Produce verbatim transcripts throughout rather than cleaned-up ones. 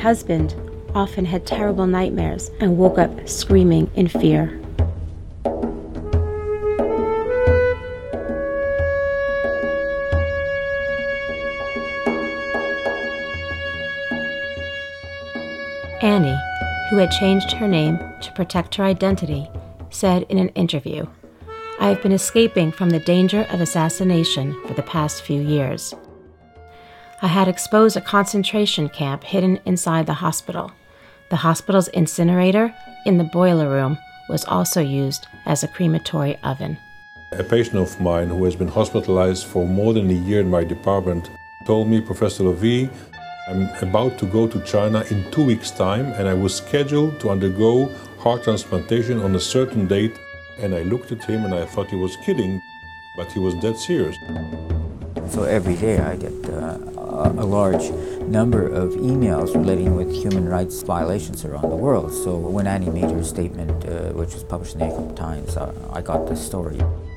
husband often had terrible nightmares and woke up screaming in fear. Annie, who had changed her name to protect her identity, said in an interview, "I have been escaping from the danger of assassination for the past few years. I had exposed a concentration camp hidden inside the hospital. The hospital's incinerator in the boiler room was also used as a crematory oven." A patient of mine who has been hospitalized for more than a year in my department told me, "Professor Levy, I'm about to go to China in two weeks' time, and I was scheduled to undergo heart transplantation on a certain date." And I looked at him and I thought he was kidding, but he was dead serious. So every day I get uh, a large number of emails relating with human rights violations around the world. So when Annie made her statement, uh, which was published in the Economic Times, uh, I got this story.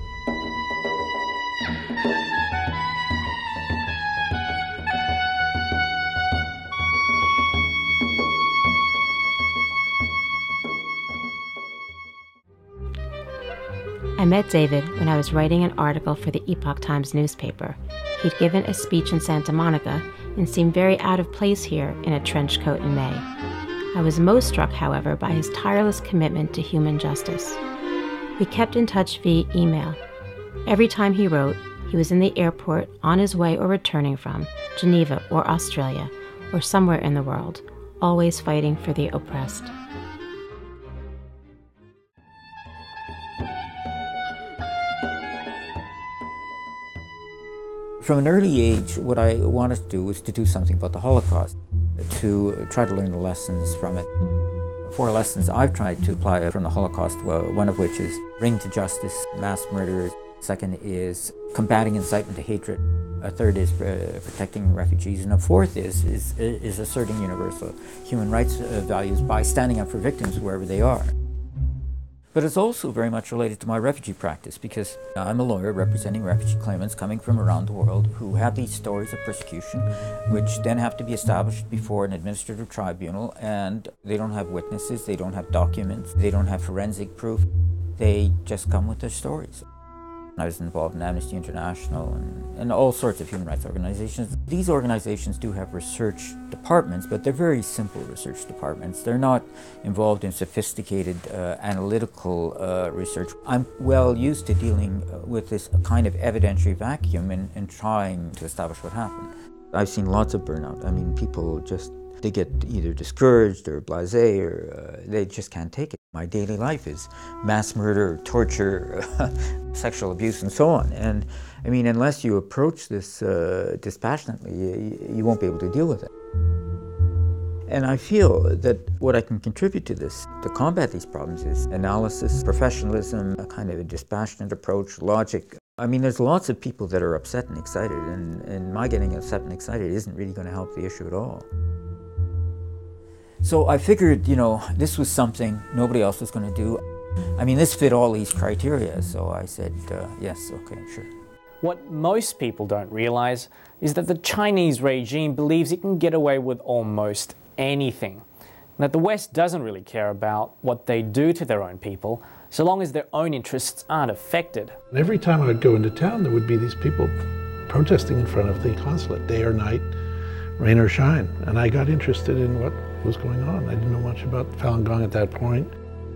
I met David when I was writing an article for the Epoch Times newspaper. He'd given a speech in Santa Monica and seemed very out of place here in a trench coat in May. I was most struck, however, by his tireless commitment to human justice. We kept in touch via email. Every time he wrote, he was in the airport on his way or returning from Geneva or Australia or somewhere in the world, always fighting for the oppressed. From an early age, what I wanted to do was to do something about the Holocaust, to try to learn the lessons from it. Four lessons I've tried to apply from the Holocaust, well, one of which is bring to justice mass murderers. Second is combating incitement to hatred. A third is uh, protecting refugees. And a fourth is, is, is asserting universal human rights uh, values by standing up for victims wherever they are. But it's also very much related to my refugee practice, because I'm a lawyer representing refugee claimants coming from around the world who have these stories of persecution, which then have to be established before an administrative tribunal, and they don't have witnesses, they don't have documents, they don't have forensic proof. They just come with their stories. I was involved in Amnesty International and, and all sorts of human rights organizations. These organizations do have research departments, but they're very simple research departments. They're not involved in sophisticated uh, analytical uh, research. I'm well used to dealing with this kind of evidentiary vacuum and, and trying to establish what happened. I've seen lots of burnout. I mean, people just, they get either discouraged or blasé, or uh, they just can't take it. My daily life is mass murder, torture, sexual abuse, and so on. And I mean, unless you approach this uh, dispassionately, you, you won't be able to deal with it. And I feel that what I can contribute to this, to combat these problems, is analysis, professionalism, a kind of a dispassionate approach, logic. I mean, there's lots of people that are upset and excited, and, and my getting upset and excited isn't really going to help the issue at all. So I figured, you know, this was something nobody else was going to do. I mean, this fit all these criteria, so I said, uh, yes, okay, sure. What most people don't realize is that the Chinese regime believes it can get away with almost anything, and that the West doesn't really care about what they do to their own people, so long as their own interests aren't affected. And every time I would go into town, there would be these people protesting in front of the consulate, day or night, rain or shine. And I got interested in what was going on. I didn't know much about Falun Gong at that point.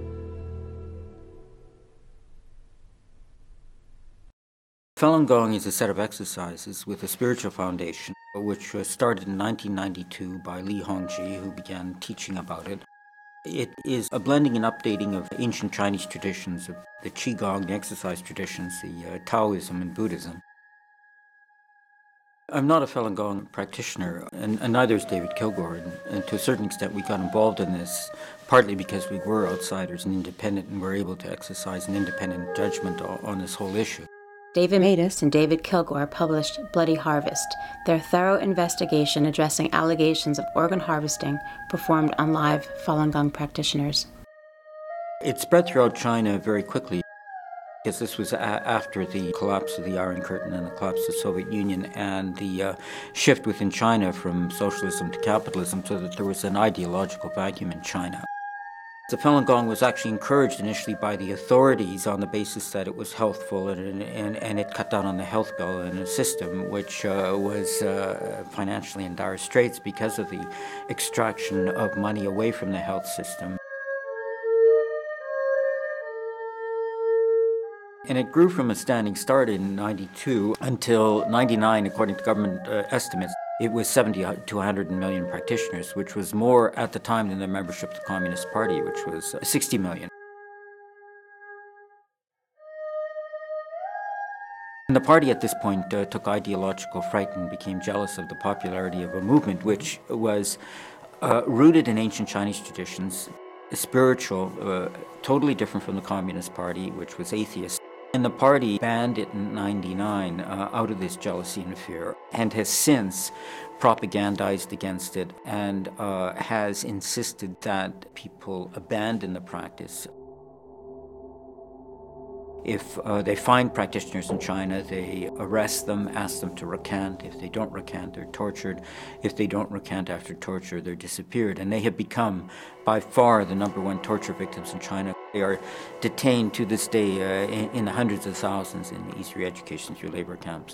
Falun Gong is a set of exercises with a spiritual foundation, which was started in nineteen ninety-two by Li Hongzhi, who began teaching about it. It is a blending and updating of ancient Chinese traditions, of the Qigong, the exercise traditions, the uh, Taoism and Buddhism. I'm not a Falun Gong practitioner, and, and neither is David Kilgour, and, and to a certain extent we got involved in this partly because we were outsiders and independent and were able to exercise an independent judgment on, on this whole issue. David Matas and David Kilgour published Bloody Harvest, their thorough investigation addressing allegations of organ harvesting performed on live Falun Gong practitioners. It spread throughout China very quickly. Because this was a- after the collapse of the Iron Curtain and the collapse of the Soviet Union and the uh, shift within China from socialism to capitalism, so that there was an ideological vacuum in China. The Falun Gong was actually encouraged initially by the authorities on the basis that it was healthful and, and, and it cut down on the health bill in a system which uh, was uh, financially in dire straits because of the extraction of money away from the health system. And it grew from a standing start in ninety-two until ninety-nine, according to government uh, estimates. It was seventy to one hundred million practitioners, which was more at the time than the membership of the Communist Party, which was uh, sixty million. And the party at this point uh, took ideological fright and became jealous of the popularity of a movement which was uh, rooted in ancient Chinese traditions, spiritual, uh, totally different from the Communist Party, which was atheist. And the party banned it in ninety-nine uh, out of this jealousy and fear, and has since propagandized against it and uh, has insisted that people abandon the practice. If uh, they find practitioners in China, they arrest them, ask them to recant. If they don't recant, they're tortured. If they don't recant after torture, they're disappeared. And they have become, by far, the number one torture victims in China. They are detained to this day uh, in, in the hundreds of thousands in East re-education through labor camps.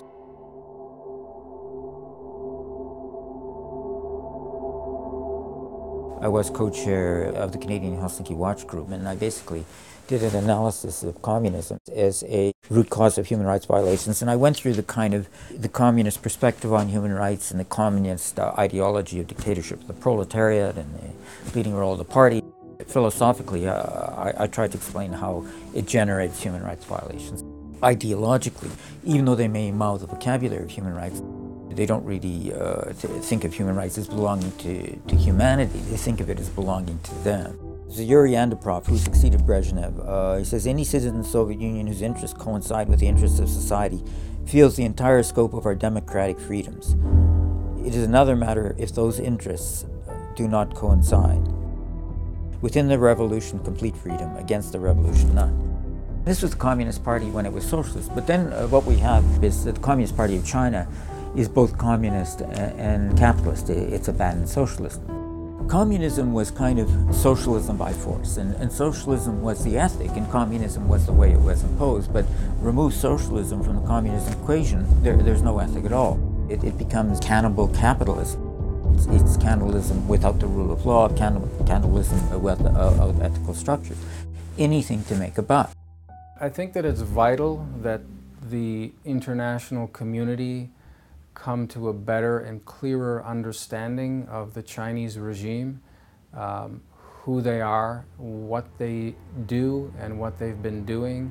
I was co-chair of the Canadian Helsinki Watch Group, and I basically did an analysis of communism as a root cause of human rights violations. And I went through the kind of the communist perspective on human rights and the communist uh, ideology of dictatorship of the proletariat and the leading role of the party. Philosophically, uh, I, I tried to explain how it generates human rights violations. Ideologically, even though they may mouth the vocabulary of human rights, they don't really uh, th think of human rights as belonging to, to humanity. They think of it as belonging to them. There's Yuri Andropov, who succeeded Brezhnev. Uh, he says, any citizen of the Soviet Union whose interests coincide with the interests of society feels the entire scope of our democratic freedoms. It is another matter if those interests do not coincide. Within the revolution, complete freedom. Against the revolution, none. This was the Communist Party when it was socialist. But then uh, what we have is that the Communist Party of China is both communist and capitalist. It's abandoned socialism. Communism was kind of socialism by force, and, and socialism was the ethic, and communism was the way it was imposed. But remove socialism from the communist equation, there, there's no ethic at all. It, it becomes cannibal capitalism. It's, it's cannibalism without the rule of law, cannibal, cannibalism without uh, ethical structure. Anything to make a buck. I think that it's vital that the international community come to a better and clearer understanding of the Chinese regime, um, who they are, what they do, and what they've been doing.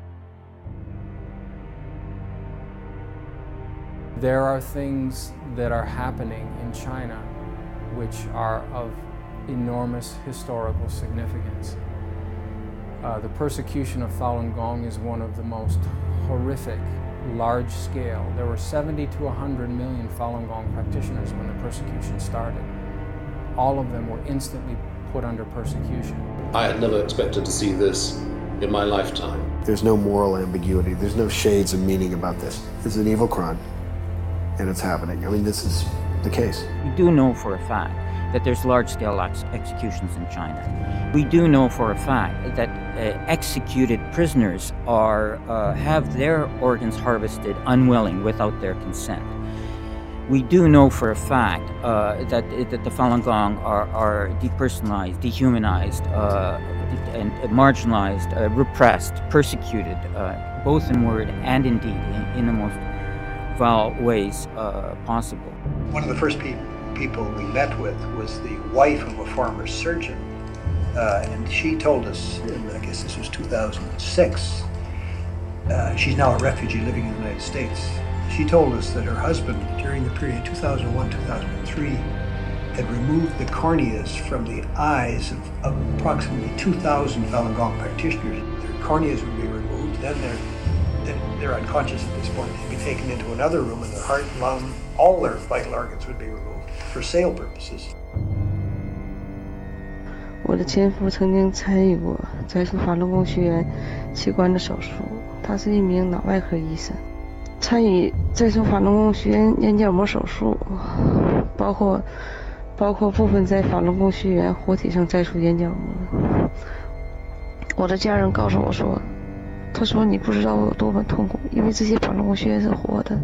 There are things that are happening in China which are of enormous historical significance. Uh, the persecution of Falun Gong is one of the most horrific, large scale. There were seventy to one hundred million Falun Gong practitioners when the persecution started. All of them were instantly put under persecution. I had never expected to see this in my lifetime. There's no moral ambiguity. There's no shades of meaning about this. It's an evil crime, and it's happening. I mean, this is the case. We do know for a fact that there's large-scale ex executions in China. We do know for a fact that uh, executed prisoners are uh, have their organs harvested unwilling, without their consent. We do know for a fact uh, that, that the Falun Gong are, are depersonalized, dehumanized, uh, and marginalized, uh, repressed, persecuted, uh, both in word and in deed, in, in the most foul ways uh, possible. One of the first pe people we met with was the wife of a former surgeon, uh, and she told us, I guess this was two thousand six, uh, she's now a refugee living in the United States. She told us that her husband, during the period two thousand one to two thousand three, had removed the corneas from the eyes of, of approximately two thousand Falun Gong practitioners. Their corneas would be removed, then they're, then they're unconscious at this point. They'd be taken into another room, and their heart, lung, all their vital organs would be removed for sale purposes. 我的前夫曾经参与过摘除法轮功学员器官的手术。 他是一名脑外科医生，参与摘除法轮功学员眼角膜手术，包括包括部分在法轮功学员活体上摘除眼角膜。我的家人告诉我说，他说你不知道我有多么痛苦，因为这些法轮功学员是活的。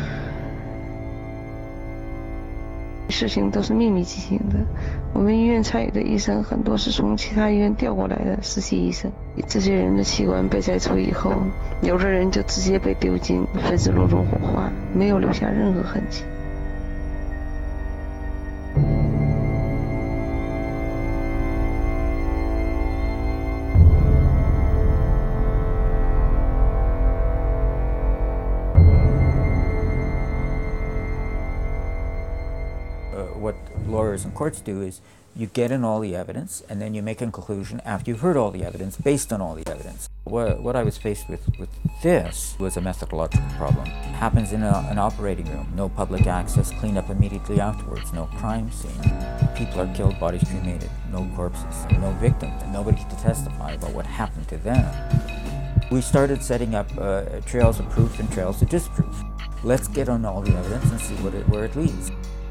事情都是秘密进行的，我们医院参与的医生很多是从其他医院调过来的实习医生。这些人的器官被摘除以后，有的人就直接被丢进焚尸炉中火化，没有留下任何痕迹。 What lawyers and courts do is you get in all the evidence and then you make a conclusion after you've heard all the evidence based on all the evidence. What, what I was faced with with this was a methodological problem. It happens in a, an operating room, no public access, clean up immediately afterwards, no crime scene. People are killed, bodies cremated, no corpses, no victims, and nobody to testify about what happened to them. We started setting up uh, trails of proof and trails of disproof. Let's get on all the evidence and see what it, where it leads.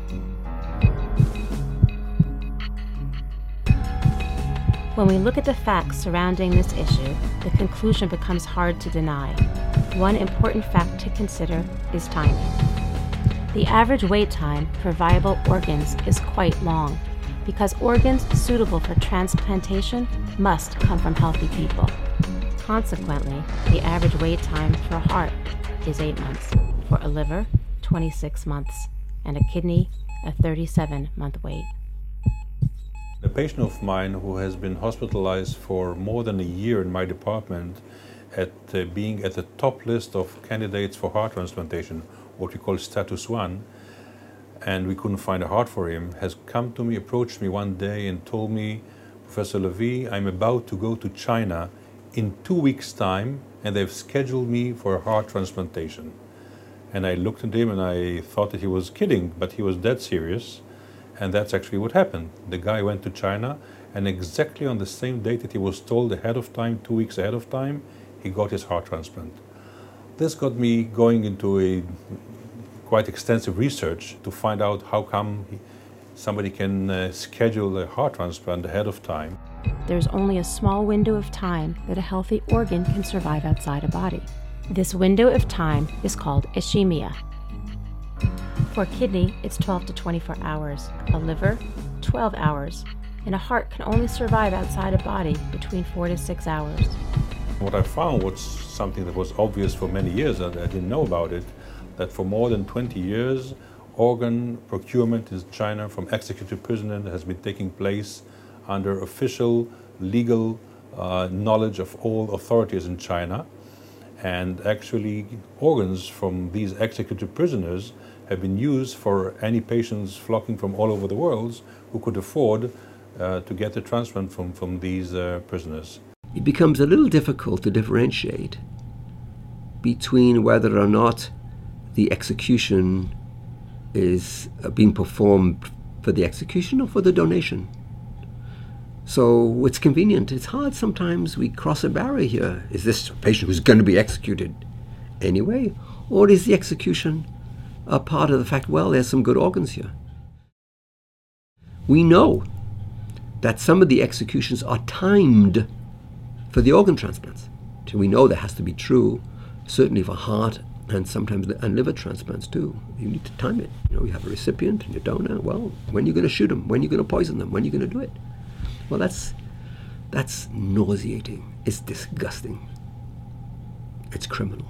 When we look at the facts surrounding this issue, the conclusion becomes hard to deny. One important fact to consider is timing. The average wait time for viable organs is quite long, because organs suitable for transplantation must come from healthy people. Consequently, the average wait time for a heart is eight months, for a liver, twenty-six months, and a kidney, a thirty-seven month wait. A patient of mine who has been hospitalized for more than a year in my department at uh, being at the top list of candidates for heart transplantation, what we call status one, and we couldn't find a heart for him, has come to me, approached me one day and told me, Professor Levy, I'm about to go to China in two weeks' time and they've scheduled me for a heart transplantation. And I looked at him and I thought that he was kidding, but he was dead serious. And that's actually what happened. The guy went to China, and exactly on the same date that he was told ahead of time, two weeks ahead of time, he got his heart transplant. This got me going into a quite extensive research to find out how come he, somebody can uh, schedule a heart transplant ahead of time. There's only a small window of time that a healthy organ can survive outside a body. This window of time is called ischemia. For a kidney, it's twelve to twenty-four hours, a liver, twelve hours, and a heart can only survive outside a body between four to six hours. What I found was something that was obvious for many years, and I didn't know about it, that for more than twenty years, organ procurement in China from executed prisoners has been taking place under official legal uh, knowledge of all authorities in China. And actually, organs from these executed prisoners have been used for any patients flocking from all over the world who could afford uh, to get a transplant from, from these uh, prisoners. It becomes a little difficult to differentiate between whether or not the execution is uh, being performed for the execution or for the donation. So it's convenient. It's hard sometimes. We cross a barrier here. Is this a patient who's going to be executed anyway? Or is the execution a part of the fact, well, there's some good organs here? We know that some of the executions are timed for the organ transplants. So we know that has to be true, certainly for heart and sometimes and liver transplants too. You need to time it. You know, you have a recipient and your donor. Well, when are you going to shoot them? When are you going to poison them? When are you going to do it? Well, that's that's nauseating. It's disgusting. It's criminal.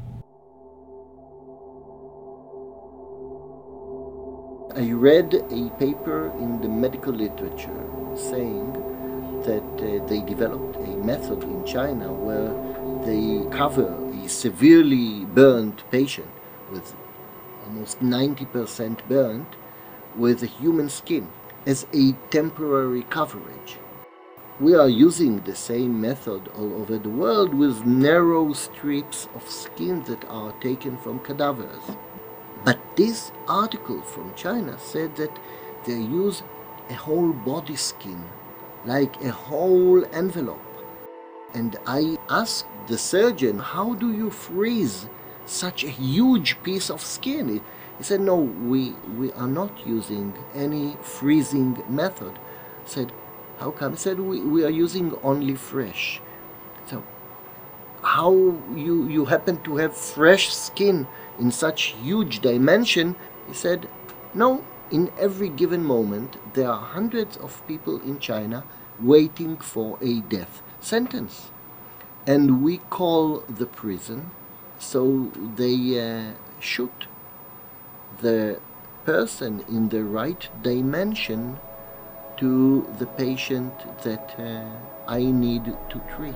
I read a paper in the medical literature saying that uh, they developed a method in China where they cover a severely burned patient with almost ninety percent burned with a human skin as a temporary coverage. We are using the same method all over the world with narrow strips of skin that are taken from cadavers. But this article from China said that they use a whole body skin, like a whole envelope. And I asked the surgeon, how do you freeze such a huge piece of skin? He said, no, we, we are not using any freezing method. I said, how come? He said, we, we are using only fresh. So how you, you happen to have fresh skin in such huge dimension? He said, no, in every given moment, there are hundreds of people in China waiting for a death sentence. And we call the prison, so they uh, shoot the person in the right dimension to the patient that uh, I need to treat.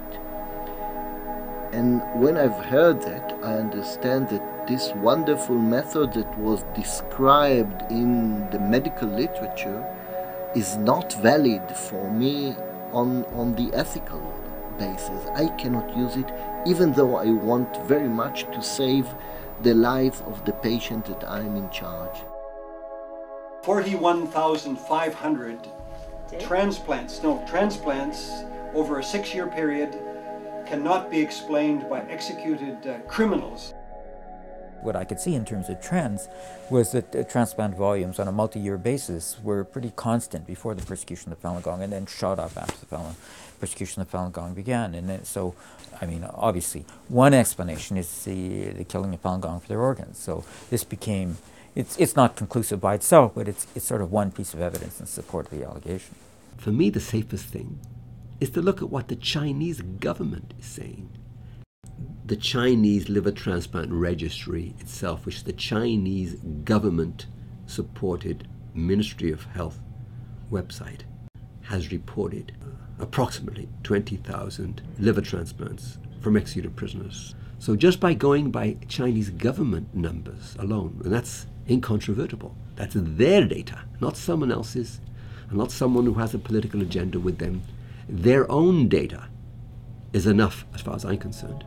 And when I've heard that, I understand that this wonderful method that was described in the medical literature is not valid for me on, on the ethical basis. I cannot use it, even though I want very much to save the life of the patient that I'm in charge. forty-one thousand five hundred transplants, no, transplants over a six-year period cannot be explained by executed uh, criminals. What I could see in terms of trends was that uh, transplant volumes on a multi-year basis were pretty constant before the persecution of Falun Gong and then shot up after the Falun, persecution of Falun Gong began. And then, so, I mean, obviously, one explanation is the, the killing of Falun Gong for their organs. So this became, it's, it's not conclusive by itself, but it's, it's sort of one piece of evidence in support of the allegation. For me, the safest thing is to look at what the Chinese government is saying. The Chinese Liver Transplant Registry itself, which the Chinese government-supported Ministry of Health website, has reported approximately twenty thousand liver transplants from executed prisoners. So just by going by Chinese government numbers alone, and that's incontrovertible, that's their data, not someone else's, and not someone who has a political agenda with them. Their own data is enough as far as I'm concerned.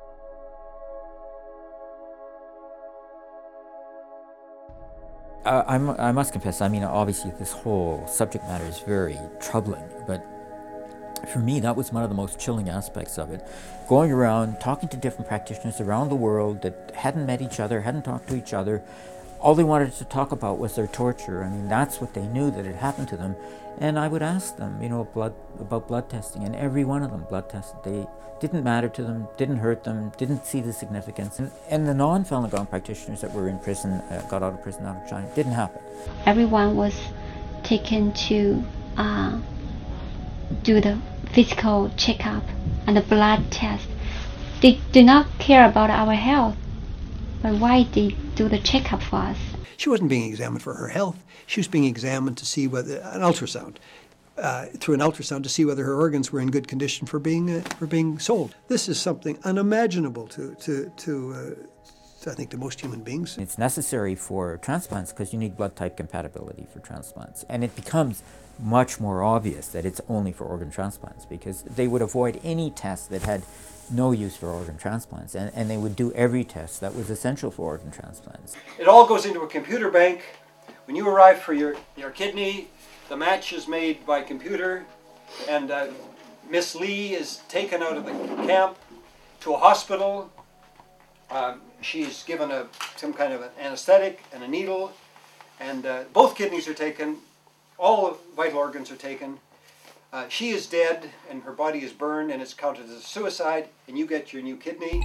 Uh, I'm, I must confess, I mean, obviously this whole subject matter is very troubling, but for me, that was one of the most chilling aspects of it. Going around, talking to different practitioners around the world that hadn't met each other, hadn't talked to each other, all they wanted to talk about was their torture. I mean, that's what they knew that had happened to them. And I would ask them, you know, blood, about blood testing, and every one of them blood tested. They didn't matter to them, didn't hurt them, didn't see the significance. And, and the non-Falun Gong practitioners that were in prison, uh, got out of prison out of China, didn't happen. Everyone was taken to uh, do the physical checkup and the blood test. They did not care about our health, but why they do the checkup for us? She wasn't being examined for her health. She was being examined to see whether, an ultrasound, uh, through an ultrasound to see whether her organs were in good condition for being uh, for being sold. This is something unimaginable to to to, uh, to I think to most human beings. It's necessary for transplants because you need blood type compatibility for transplants, and it becomes much more obvious that it's only for organ transplants because they would avoid any test that had no use for organ transplants, and, and they would do every test that was essential for organ transplants. It all goes into a computer bank. When you arrive for your, your kidney, the match is made by computer, and uh, Miss Lee is taken out of the camp to a hospital. Um, she's given a, some kind of an anesthetic and a needle, and uh, both kidneys are taken, all the vital organs are taken. Uh, she is dead and her body is burned and it's counted as a suicide, and you get your new kidney.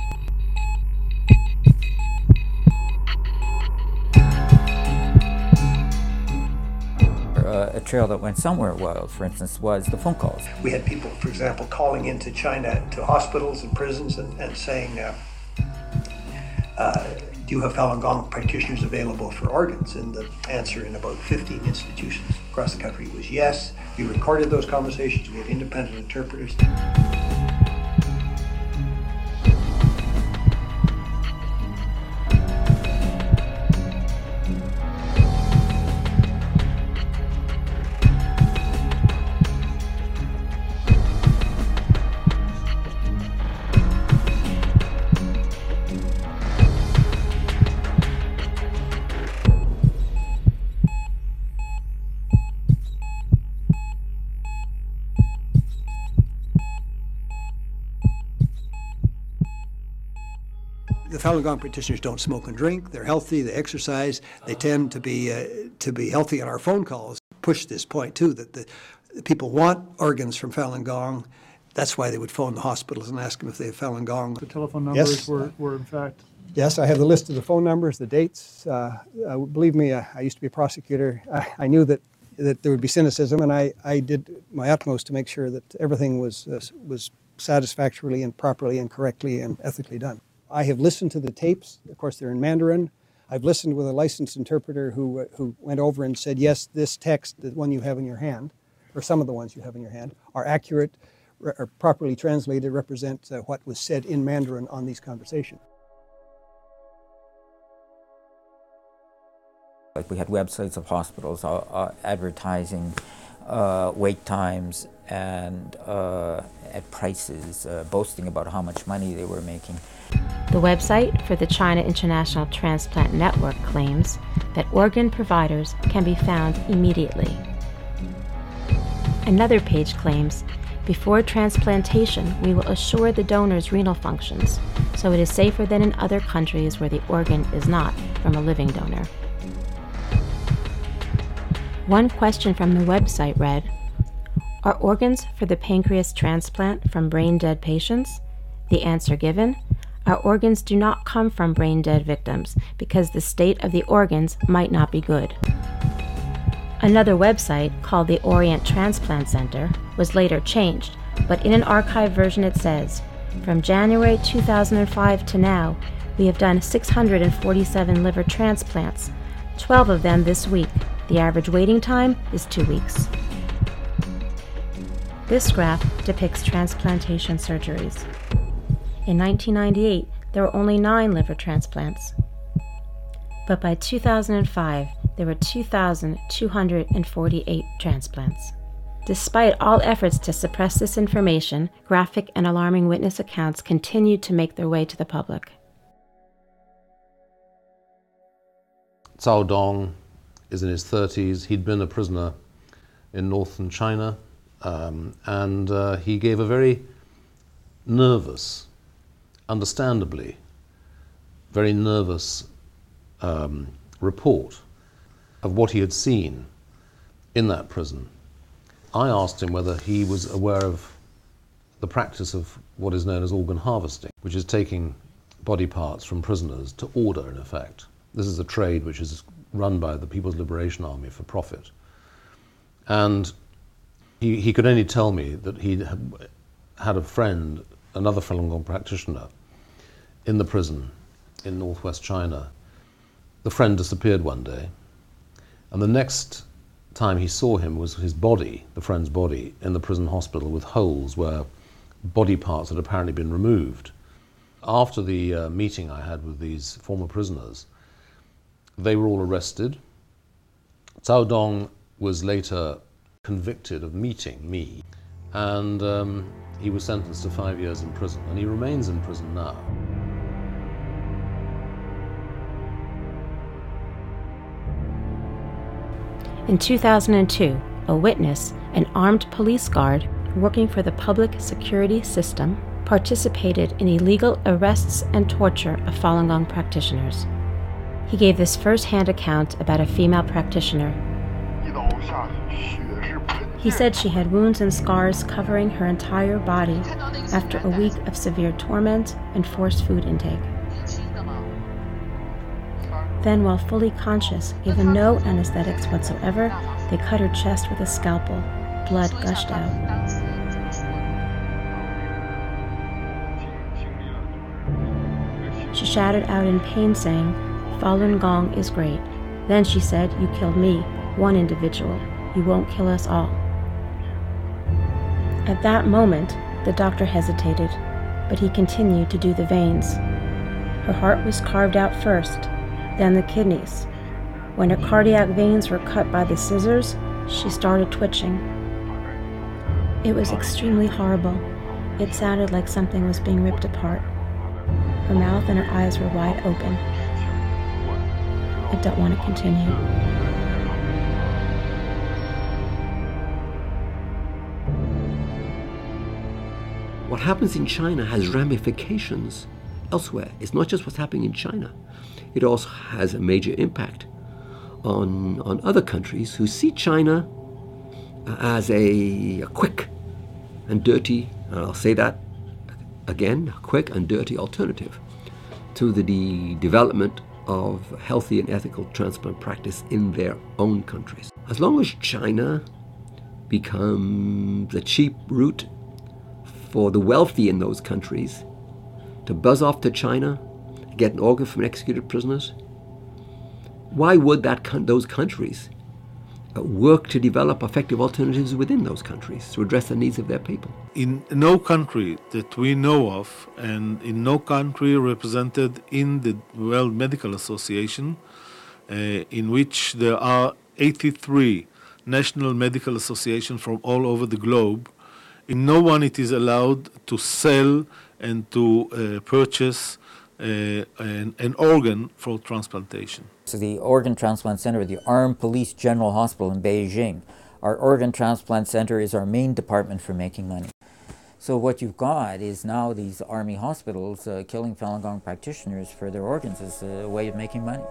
Uh, a trail that went somewhere wild, for instance, was the phone calls. We had people, for example, calling into China to hospitals and prisons and, and saying, uh, uh, do you have Falun Gong practitioners available for organs? And the answer in about fifteen institutions across the country was yes. We recorded those conversations. We had independent interpreters. The Falun Gong practitioners don't smoke and drink. They're healthy. They exercise. They tend to be uh, to be healthy on our phone calls. Push this point too that the, the people want organs from Falun Gong. That's why they would phone the hospitals and ask them if they have Falun Gong. The telephone numbers Yes. were, were in fact. Yes, I have the list of the phone numbers, the dates. Uh, uh, believe me, uh, I used to be a prosecutor. I, I knew that, that there would be cynicism, and I, I did my utmost to make sure that everything was uh, was satisfactorily and properly and correctly and ethically done. I have listened to the tapes. Of course, they're in Mandarin. I've listened with a licensed interpreter who uh, who went over and said, yes, this text, the one you have in your hand, or some of the ones you have in your hand, are accurate, re- are properly translated, represent uh, what was said in Mandarin on these conversations. Like we had websites of hospitals uh, uh, advertising uh, wait times and uh, at prices, uh, boasting about how much money they were making. The website for the China International Transplant Network claims that organ providers can be found immediately. Another page claims, before transplantation, we will assure the donor's renal functions, so it is safer than in other countries where the organ is not from a living donor. One question from the website read, are organs for the pancreas transplant from brain-dead patients? The answer given, our organs do not come from brain-dead victims because the state of the organs might not be good. Another website, called the Orient Transplant Center, was later changed, but in an archived version it says, from January two thousand five to now, we have done six hundred forty-seven liver transplants, twelve of them this week. The average waiting time is two weeks. This graph depicts transplantation surgeries. In nineteen ninety-eight, there were only nine liver transplants. But by two thousand five, there were two thousand two hundred forty-eight transplants. Despite all efforts to suppress this information, graphic and alarming witness accounts continued to make their way to the public. Cao Dong is in his thirties. He'd been a prisoner in northern China, um, and uh, he gave a very nervous, understandably, very nervous um, report of what he had seen in that prison. I asked him whether he was aware of the practice of what is known as organ harvesting, which is taking body parts from prisoners to order, in effect. This is a trade which is run by the People's Liberation Army for profit. And he, he could only tell me that he had had a friend, another Falun Gong practitioner, in the prison in northwest China. The friend disappeared one day, and the next time he saw him was his body, the friend's body, in the prison hospital with holes where body parts had apparently been removed. After the uh, meeting I had with these former prisoners, they were all arrested. Cao Dong was later convicted of meeting me, and um, he was sentenced to five years in prison, and he remains in prison now. In two thousand two, a witness, an armed police guard working for the public security system, participated in illegal arrests and torture of Falun Gong practitioners. He gave this first-hand account about a female practitioner. He said she had wounds and scars covering her entire body after a week of severe torment and forced food intake. Then, while fully conscious, given no anesthetics whatsoever, they cut her chest with a scalpel. Blood gushed out. She shouted out in pain, saying, "Falun Gong is great." Then she said, "You killed me, one individual. You won't kill us all." At that moment, the doctor hesitated, but he continued to do the veins. Her heart was carved out first, then the kidneys. When her cardiac veins were cut by the scissors, she started twitching. It was extremely horrible. It sounded like something was being ripped apart. Her mouth and her eyes were wide open. I don't want to continue. What happens in China has ramifications elsewhere. It's not just what's happening in China. It also has a major impact on, on other countries who see China as a, a quick and dirty, and I'll say that again, a quick and dirty alternative to the de- development of healthy and ethical transplant practice in their own countries. As long as China becomes a cheap route for the wealthy in those countries to buzz off to China, get an organ from executed prisoners, why would that con- those countries uh, work to develop effective alternatives within those countries to address the needs of their people? In no country that we know of, and in no country represented in the World Medical Association, uh, in which there are eighty-three national medical associations from all over the globe, in no one it is allowed to sell and to uh, purchase uh, an, an organ for transplantation. So the Organ Transplant Center at the Armed Police General Hospital in Beijing. Our Organ Transplant Center is our main department for making money. So what you've got is now these army hospitals uh, killing Falun Gong practitioners for their organs as a way of making money.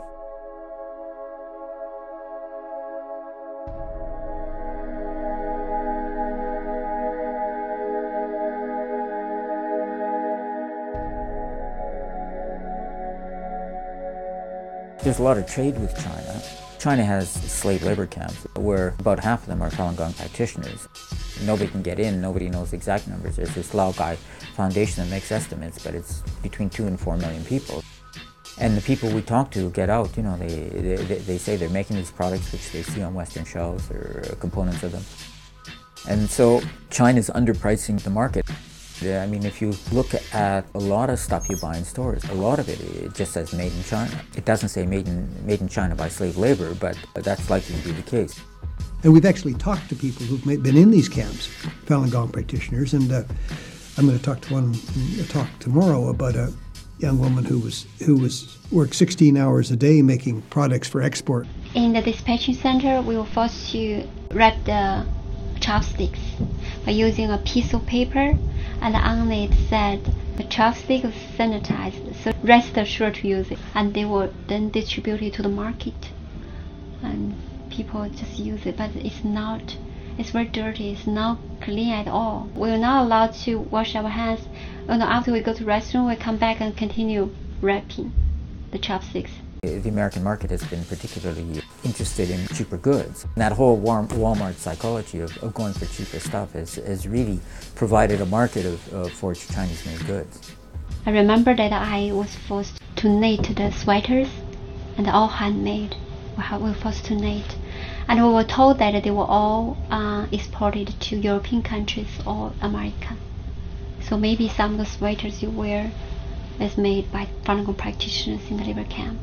There's a lot of trade with China. China has slave labor camps where about half of them are Falun Gong practitioners. Nobody can get in, nobody knows the exact numbers. There's this Laogai Foundation that makes estimates, but it's between two and four million people. And the people we talk to get out, you know, they, they, they say they're making these products which they see on Western shelves or components of them. And so China's underpricing the market. I mean, if you look at a lot of stuff you buy in stores, a lot of it, it just says made in China. It doesn't say made in, made in China by slave labor, but that's likely to be the case. And we've actually talked to people who've been in these camps, Falun Gong practitioners, and uh, I'm going to talk to one talk tomorrow about a young woman who was who was worked sixteen hours a day making products for export. In the dispatching center, we were forced to wrap the chopsticks by using a piece of paper, and on it said the chopstick was sanitized, so rest assured to use it. And they were then distributed to the market, and people just use it, but it's not, it's very dirty, it's not clean at all. We're not allowed to wash our hands. And after we go to the restaurant, we come back and continue wrapping the chopsticks. The American market has been particularly interested in cheaper goods. And that whole Walmart psychology of, of going for cheaper stuff has, has really provided a market of, of, for Chinese-made goods. I remember that I was forced to knit the sweaters, and all handmade. We were forced to knit. And we were told that they were all uh, exported to European countries or America. So maybe some of the sweaters you wear is made by Falun Gong practitioners in the labor camp.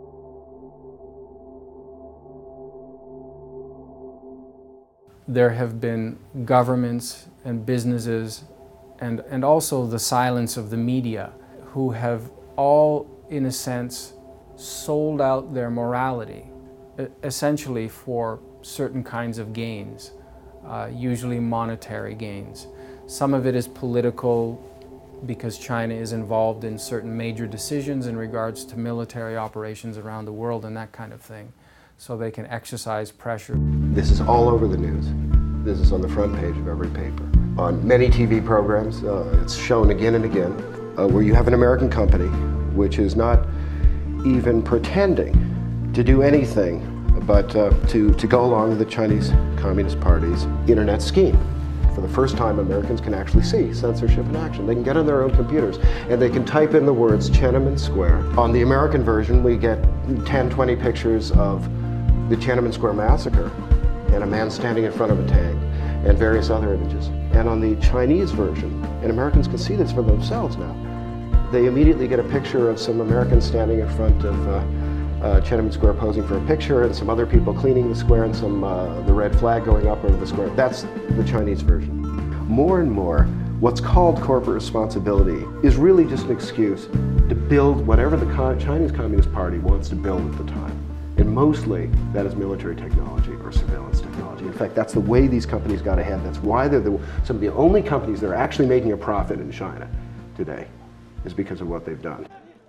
There have been governments and businesses and, and also the silence of the media who have all, in a sense, sold out their morality, essentially for certain kinds of gains, uh, usually monetary gains. Some of it is political because China is involved in certain major decisions in regards to military operations around the world and that kind of thing, so they can exercise pressure. This is all over the news. This is on the front page of every paper. On many T V programs, uh, it's shown again and again, uh, where you have an American company which is not even pretending to do anything but uh, to, to go along with the Chinese Communist Party's internet scheme. For the first time, Americans can actually see censorship in action. They can get on their own computers and they can type in the words Tiananmen Square. On the American version, we get ten, twenty pictures of the Tiananmen Square massacre and a man standing in front of a tank and various other images. And on the Chinese version, and Americans can see this for themselves now, they immediately get a picture of some Americans standing in front of uh, Uh, Tiananmen Square posing for a picture, and some other people cleaning the square, and some uh, the red flag going up over the square. That's the Chinese version. More and more, what's called corporate responsibility is really just an excuse to build whatever the Co- Chinese Communist Party wants to build at the time. And mostly, that is military technology or surveillance technology. In fact, that's the way these companies got ahead. That's why they're the, some of the only companies that are actually making a profit in China today. is because of what they've done.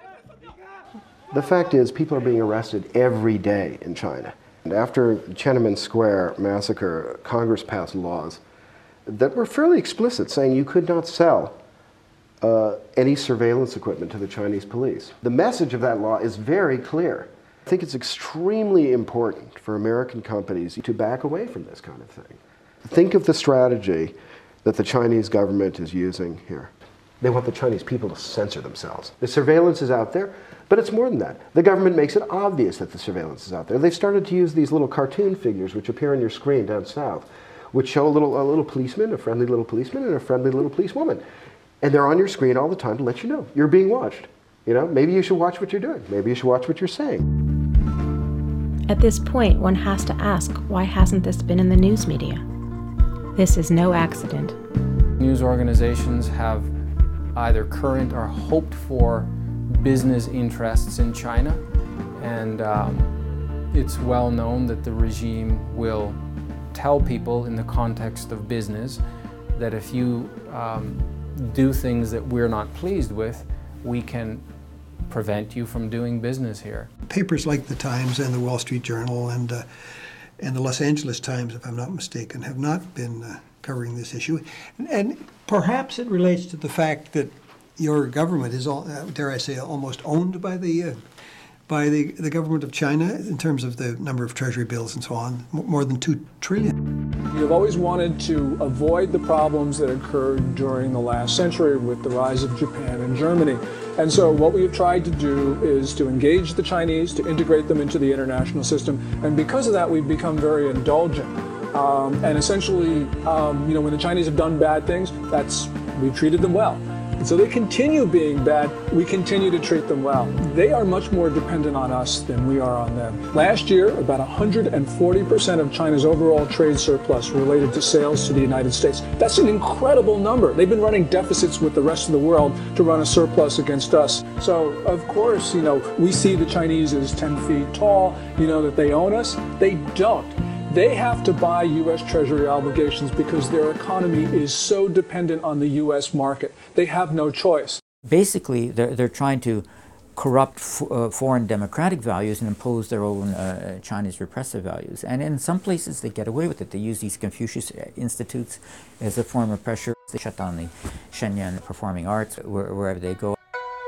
The fact is, people are being arrested every day in China. And after Tiananmen Square massacre, Congress passed laws that were fairly explicit, saying you could not sell uh, any surveillance equipment to the Chinese police. The message of that law is very clear. I think it's extremely important for American companies to back away from this kind of thing. Think of the strategy that the Chinese government is using here. They want the Chinese people to censor themselves. The surveillance is out there, but it's more than that. The government makes it obvious that the surveillance is out there. They've started to use these little cartoon figures which appear on your screen down south, which show a little, a little policeman, a friendly little policeman, and a friendly little policewoman. And they're on your screen all the time to let you know you're being watched. You know, maybe you should watch what you're doing. Maybe you should watch what you're saying. At this point, one has to ask, why hasn't this been in the news media? This is no accident. News organizations have either current or hoped for business interests in China, and um, it's well known that the regime will tell people in the context of business that if you um, do things that we're not pleased with, we can prevent you from doing business here. Papers like the Times and the Wall Street Journal and, uh, and the Los Angeles Times, if I'm not mistaken, have not been uh, covering this issue. And, and perhaps it relates to the fact that your government is, all, uh, dare I say, almost owned by the uh, by the, the government of China in terms of the number of treasury bills and so on, more than two trillion. You've always wanted to avoid the problems that occurred during the last century with the rise of Japan and Germany. And so what we have tried to do is to engage the Chinese, to integrate them into the international system. And because of that, we've become very indulgent. Um, and essentially, um, you know, when the Chinese have done bad things, that's, we've treated them well. And so they continue being bad, we continue to treat them well. They are much more dependent on us than we are on them. Last year, about one hundred forty percent of China's overall trade surplus related to sales to the United States. That's an incredible number. They've been running deficits with the rest of the world to run a surplus against us. So, of course, you know, we see the Chinese as ten feet tall, you know, that they own us. They don't. They have to buy U S Treasury obligations because their economy is so dependent on the U S market. They have no choice. Basically, they're, they're trying to corrupt f uh, foreign democratic values and impose their own uh, Chinese repressive values. And in some places, they get away with it. They use these Confucius institutes as a form of pressure. They shut down the Shenyang Performing Arts where, wherever they go.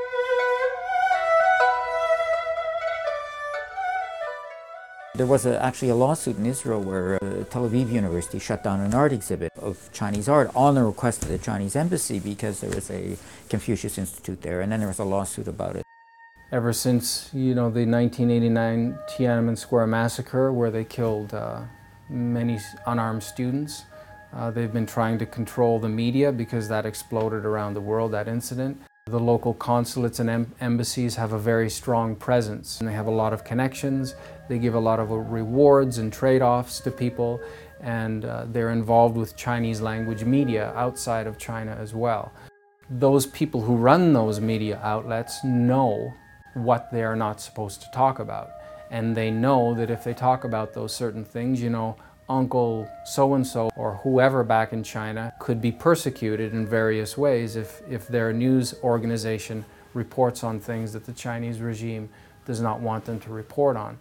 There was a, actually a lawsuit in Israel where uh, Tel Aviv University shut down an art exhibit of Chinese art on the request of the Chinese embassy because there was a Confucius Institute there, and then there was a lawsuit about it. Ever since, you know, the nineteen eighty-nine Tiananmen Square massacre, where they killed uh, many unarmed students, uh, they've been trying to control the media because that exploded around the world, that incident. The local consulates and em embassies have a very strong presence, and they have a lot of connections. They give a lot of rewards and trade-offs to people, and uh, they're involved with Chinese language media outside of China as well. Those people who run those media outlets know what they are not supposed to talk about, and they know that if they talk about those certain things, you know, Uncle so-and-so or whoever back in China could be persecuted in various ways if, if their news organization reports on things that the Chinese regime does not want them to report on.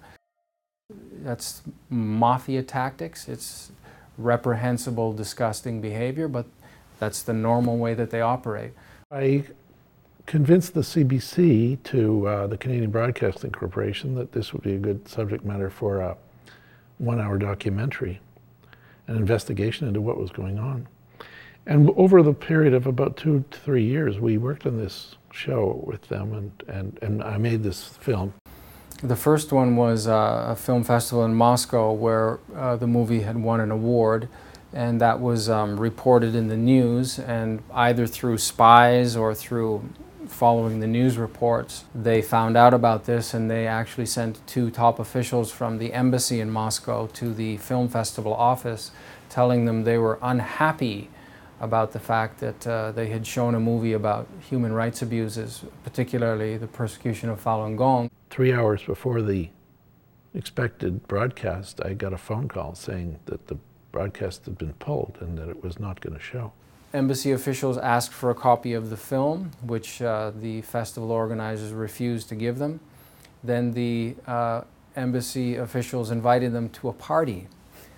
That's mafia tactics. It's reprehensible, disgusting behavior, but that's the normal way that they operate. I convinced the C B C to uh, the Canadian Broadcasting Corporation that this would be a good subject matter for a one-hour documentary, an investigation into what was going on. And over the period of about two to three years, we worked on this show with them, and, and, and I made this film. The first one was uh, a film festival in Moscow where uh, the movie had won an award, and that was um, reported in the news, and either through spies or through following the news reports, they found out about this, and they actually sent two top officials from the embassy in Moscow to the film festival office, telling them they were unhappy about the fact that uh, they had shown a movie about human rights abuses, particularly the persecution of Falun Gong. Three hours before the expected broadcast, I got a phone call saying that the broadcast had been pulled and that it was not going to show. embassy officials asked for a copy of the film, which uh, the festival organizers refused to give them. Then the uh, embassy officials invited them to a party.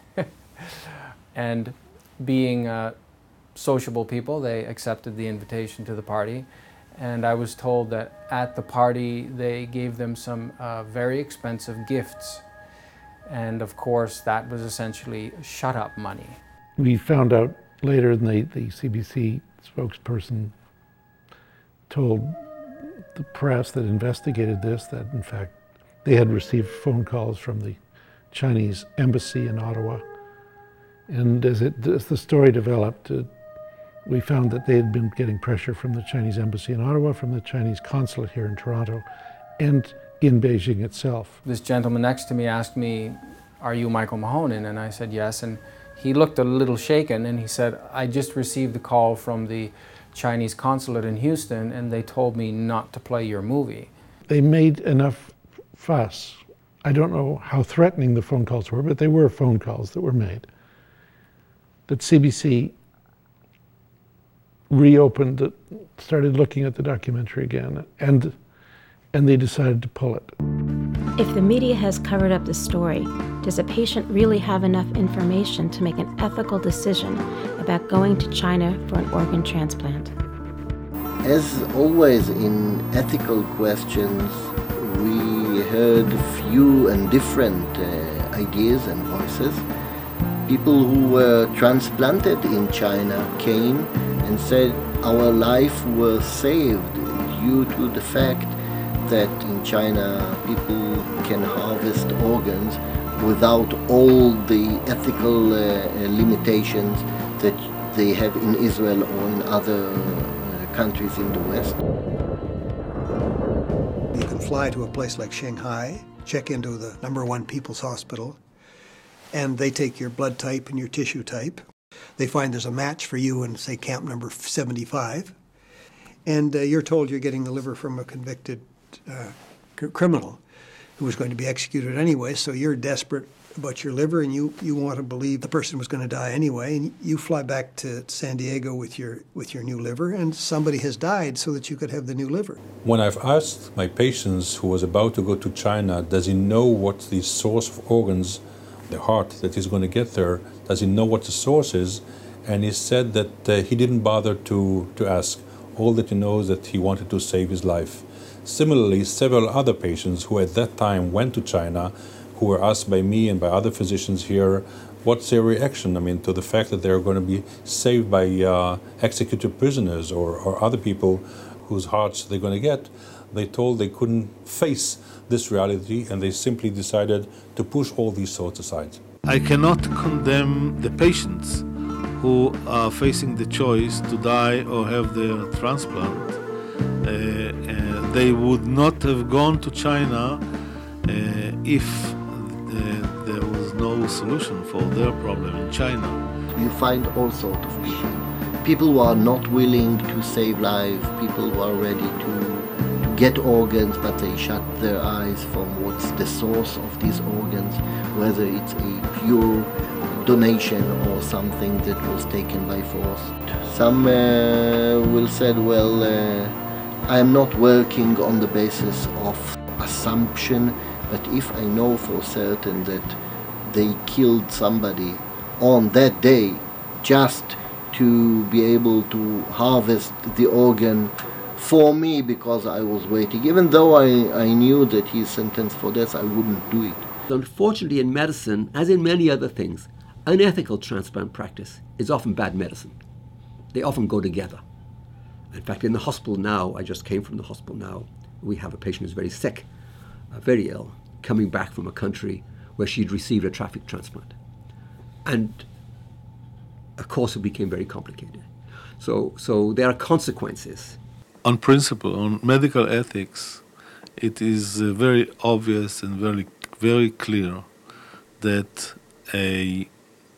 And being uh, sociable people, they accepted the invitation to the party. And I was told that at the party they gave them some uh, very expensive gifts. And of course that was essentially shut-up money. We found out later, the, the C B C spokesperson told the press that investigated this that in fact they had received phone calls from the Chinese embassy in Ottawa. And as, it, as the story developed, uh, we found that they had been getting pressure from the Chinese embassy in Ottawa, from the Chinese consulate here in Toronto, and in Beijing itself. This gentleman next to me asked me, "Are you Michael Mahonen?" And I said, "Yes." And he looked a little shaken and he said, "I just received a call from the Chinese consulate in Houston and they told me not to play your movie." They made enough fuss. I don't know how threatening the phone calls were, but they were phone calls that were made, that C B C reopened it, started looking at the documentary again, and, and they decided to pull it. If the media has covered up the story, does a patient really have enough information to make an ethical decision about going to China for an organ transplant? As always in ethical questions, we heard few and different uh, ideas and voices. People who were transplanted in China came and said our life was saved due to the fact that in China people can harvest organs without all the ethical uh, limitations that they have in Israel or in other uh, countries in the West. You can fly to a place like Shanghai, check into the number one people's hospital, and they take your blood type and your tissue type. They find there's a match for you in, say, camp number seventy-five, and uh, you're told you're getting the liver from a convicted uh, cr criminal who was going to be executed anyway, so you're desperate about your liver and you, you want to believe the person was going to die anyway, and you fly back to San Diego with your, with your new liver, and somebody has died so that you could have the new liver. When I've asked my patients who was about to go to China, does he know what the source of organs, the heart that he's going to get there, does he know what the source is? And he said that uh, he didn't bother to, to ask. All that he knows that he wanted to save his life. Similarly, several other patients who at that time went to China, who were asked by me and by other physicians here, what's their reaction, I mean, to the fact that they're going to be saved by uh, executed prisoners or, or other people whose hearts they're going to get. They told they couldn't face this reality and they simply decided to push all these thoughts aside. I cannot condemn the patients who are facing the choice to die or have their transplant. Uh, uh, they would not have gone to China uh, if uh, there was no solution for their problem in China. You find all sorts of people. People who are not willing to save life, people who are ready to, to get organs, but they shut their eyes from what's the source of these organs, whether it's a pure donation or something that was taken by force. Some uh, will say, well, uh, I am not working on the basis of assumption, but if I know for certain that they killed somebody on that day just to be able to harvest the organ for me because I was waiting, even though I, I knew that he's sentenced for death, I wouldn't do it. Unfortunately, in medicine, as in many other things, unethical transplant practice is often bad medicine. They often go together. In fact, in the hospital now, I just came from the hospital now, we have a patient who's very sick, uh, very ill, coming back from a country where she'd received a traffic transplant. And of course it became very complicated. So, so there are consequences. On principle, on medical ethics, it is uh, very obvious and very, very clear that a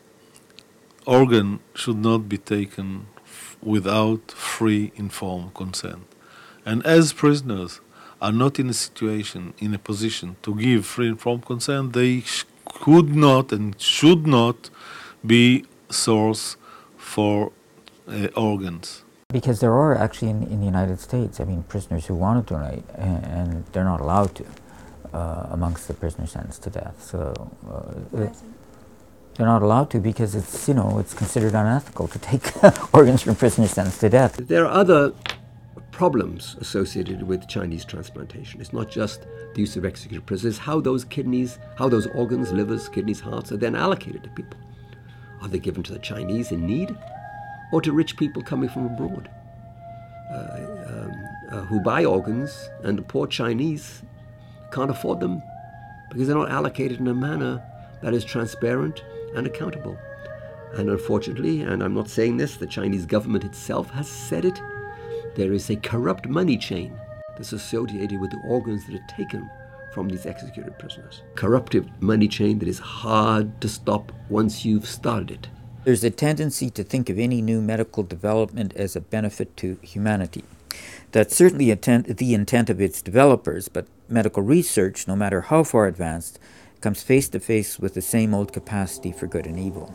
organ should not be taken f without free, informed consent. And as prisoners are not in a situation, in a position to give free, informed consent, they sh could not and should not be source for uh, organs? Because there are actually in, in the United States, I mean, prisoners who want to donate, and, and they're not allowed to uh, amongst the prisoners sentenced to death. So uh, it, they're not allowed to because it's, you know, it's considered unethical to take organs from prisoners sentenced to death. There are other problems associated with Chinese transplantation. It's not just the use of executed prisoners, how those kidneys, how those organs, livers, kidneys, hearts are then allocated to people. Are they given to the Chinese in need or to rich people coming from abroad uh, um, uh, who buy organs, and the poor Chinese can't afford them because they're not allocated in a manner that is transparent and accountable. And unfortunately, and I'm not saying this, the Chinese government itself has said it, there is a corrupt money chain that's associated with the organs that are taken from these executed prisoners. Corruptive money chain that is hard to stop once you've started it. There's a tendency to think of any new medical development as a benefit to humanity. That's certainly intent, the intent of its developers, but medical research, no matter how far advanced, comes face to face with the same old capacity for good and evil.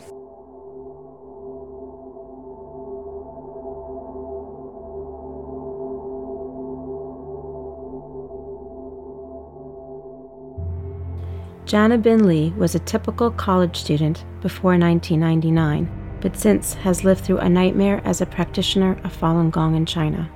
Jana Bin Lee was a typical college student before nineteen ninety-nine, but since has lived through a nightmare as a practitioner of Falun Gong in China.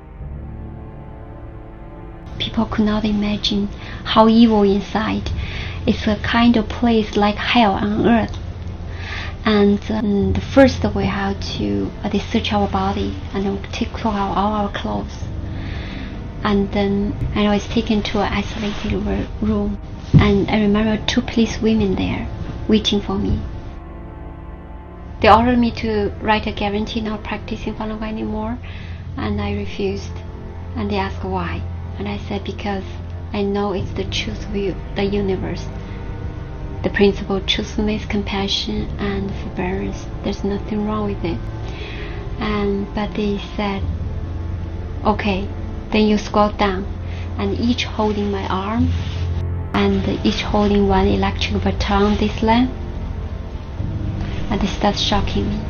People could not imagine how evil inside. It's a kind of place like hell on earth. And um, the first we have to uh, they search our body and take out all our clothes. And then I was taken to an isolated room. And I remember two police women there waiting for me. They ordered me to write a guarantee not practicing Falun Gong anymore, and I refused. And they asked why, and I said because I know it's the truth of the universe. The principle of truthfulness, compassion, and forbearance. There's nothing wrong with it. And but they said, okay, then you scroll down, and each holding my arm, and each holding one electric baton this length, and they start shocking me.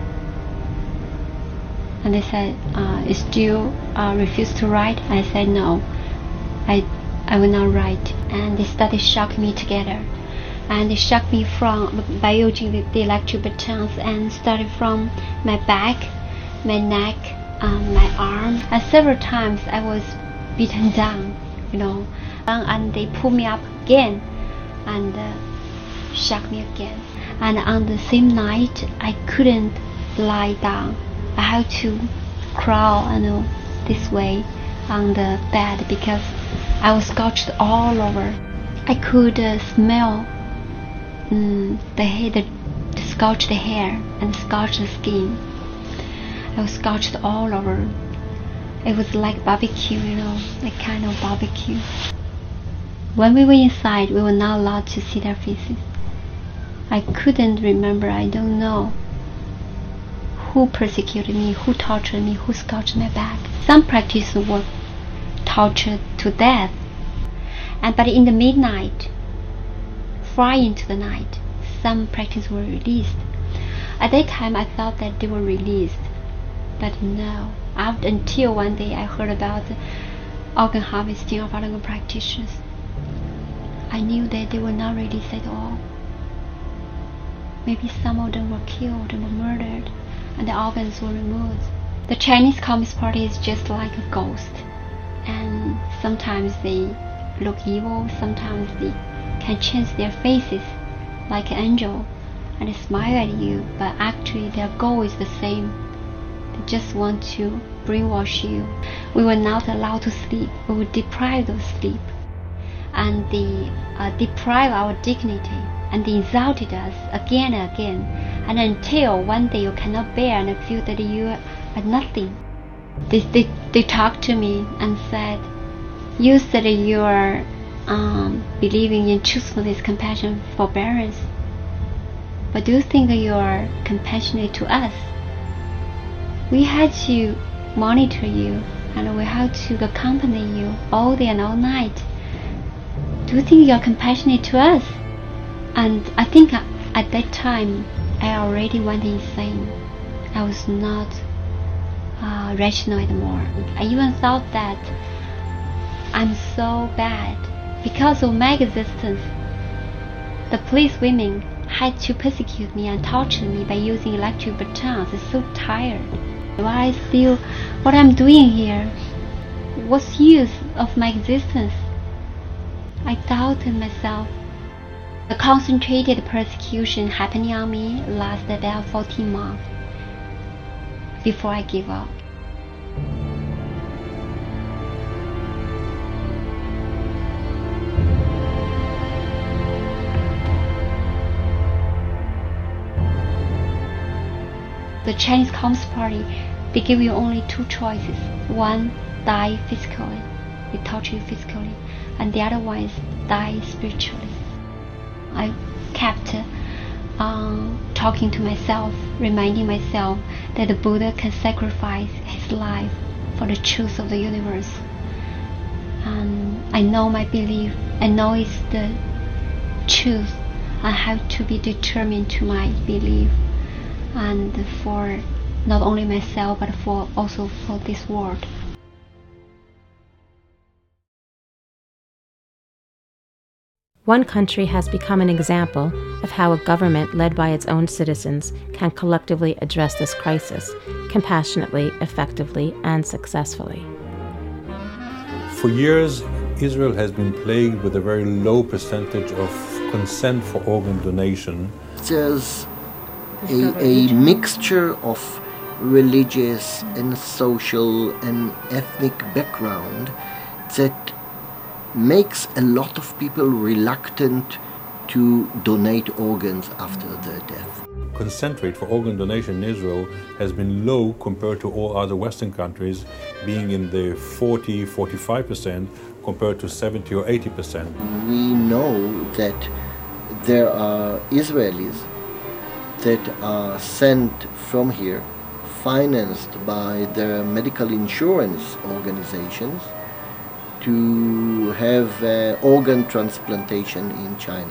And they said, uh, you still uh, refuse to write? I said, no, I, I will not write. And they started shocking me together. And they shocked me from, by using the, the electric batons, and started from my back, my neck, um, my arm. And several times I was beaten down, you know. And they pulled me up again and uh, shocked me again. And on the same night, I couldn't lie down. I had to crawl, you know, this way on the bed because I was scorched all over. I could uh, smell um, the hair, the, the scorched hair and scorched skin. I was scorched all over. It was like barbecue, you know, like kind of barbecue. When we were inside, we were not allowed to see their faces. I couldn't remember, I don't know who persecuted me, who tortured me, who scorched my back. Some practitioners were tortured to death. And but in the midnight, far into the night, some practitioners were released. At that time, I thought that they were released. But no, out until one day I heard about the organ harvesting of Falun Gong practitioners. I knew that they were not released at all. Maybe some of them were killed and were murdered, and the organs were removed. The Chinese Communist Party is just like a ghost, and sometimes they look evil, sometimes they can change their faces like an angel and they smile at you, but actually their goal is the same. They just want to brainwash you. We were not allowed to sleep. We were deprived of sleep. And they uh, deprived our dignity, and they insulted us again and again, and until one day you cannot bear and feel that you are nothing. They, they, they talked to me and said, you said you are um, believing in truthfulness, compassion, forbearance, but do you think that you are compassionate to us? We had to monitor you, and we had to accompany you all day and all night. Do you think you are compassionate to us? And I think at that time I already went insane. I was not uh, rational anymore. I even thought that I'm so bad because of my existence. The police women had to persecute me and torture me by using electric batons. I'm so tired. Why I feel what I'm doing here? What's the use of my existence? I doubted myself. The concentrated persecution happening on me lasted about fourteen months before I gave up. The Chinese Communist Party, they give you only two choices. One, die physically, they torture you physically, and the other one is die spiritually. I kept um, talking to myself, reminding myself that the Buddha can sacrifice his life for the truth of the universe. And I know my belief, I know it's the truth. I have to be determined to my belief, and for not only myself but for also for this world. One country has become an example of how a government led by its own citizens can collectively address this crisis, compassionately, effectively, and successfully. For years, Israel has been plagued with a very low percentage of consent for organ donation. There's a, a mixture of religious and social and ethnic background that makes a lot of people reluctant to donate organs after their death. Consent rate for organ donation in Israel has been low compared to all other Western countries, being in the forty, forty-five percent compared to seventy or eighty percent. We know that there are Israelis that are sent from here, financed by their medical insurance organizations, to have uh, organ transplantation in China.